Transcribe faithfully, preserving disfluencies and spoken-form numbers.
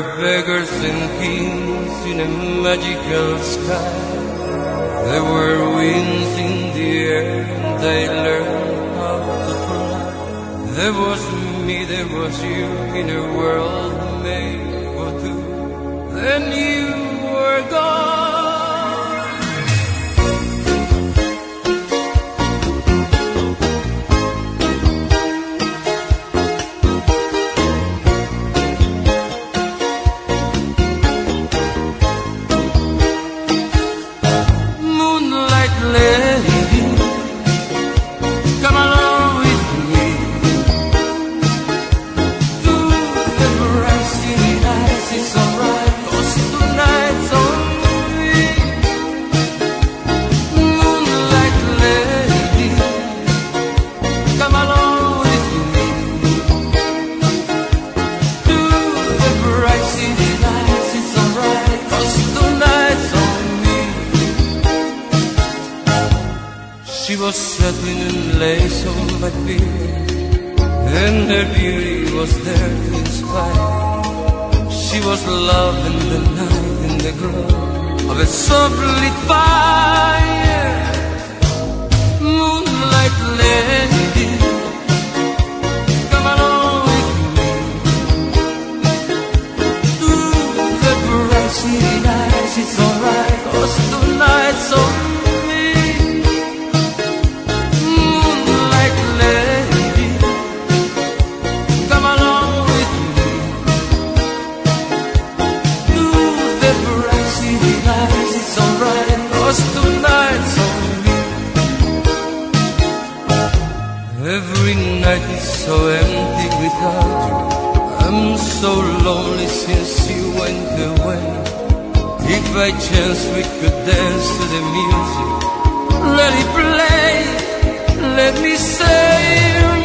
beggars and kings in a magical sky. There were winds in the air and they learned how to fly. There was me, there was you in a world made for two. Then you were gone. She was satin and lace on my beard, and her beauty was there to inspire. She was love in the night, in the glow of a soft-lit fire. Moonlight lady, come along with me to the bright city lights. It's alright, 'cause tonight's on me. Every night is so empty without you. I'm so lonely since you went away. If by chance we could dance to the music, let it play. Let me say